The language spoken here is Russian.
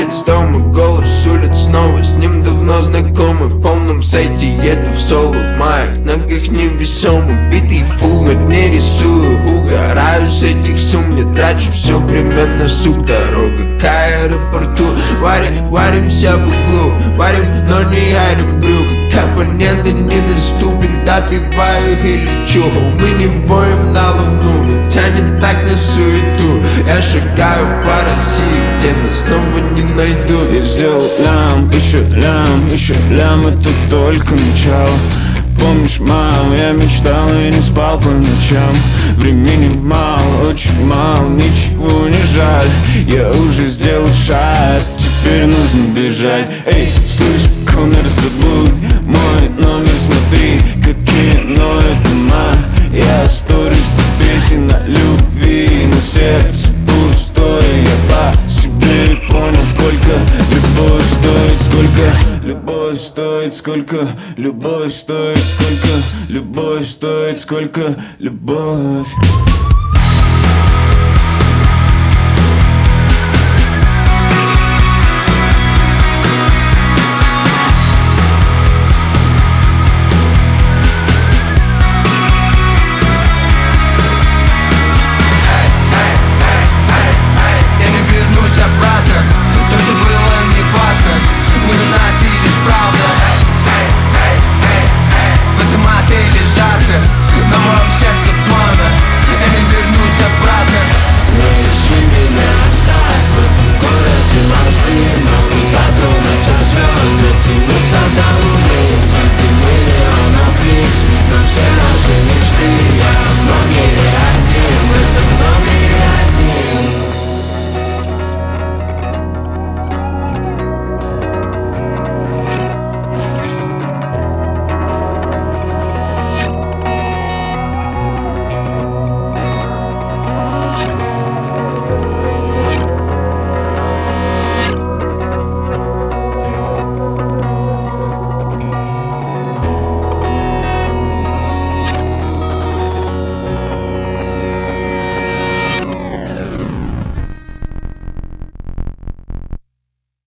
выезжает с дома, голос улиц снова с ним давно знакомый. В полном сайте еду в соло, в моих ногах невесомо. Битый фул, на дне рисую, угораю с этих сумм. Не трачу все время на сук, дорога к аэропорту. Варимся в углу, варим, но не ярим брюк. Как абоненты недоступен, добиваю и лечу. Мы не воем на луну, но тянет так на суету. Я шагаю по России, где нас снова не найдут. Я сделал лям, еще лям, это только начало. Помнишь, мам, я мечтал и не спал по ночам. Времени мало, очень мало, ничего не жаль. Я уже сделал шаг, теперь нужно бежать. Эй, слышь, Конор, забудь мой номер, смотри, как кино, это моя сторис. Песен о любви, но сердце пустое. Я по себе понял, сколько любовь стоит, сколько любовь стоит, сколько любовь стоит, сколько любовь стоит, сколько любовь.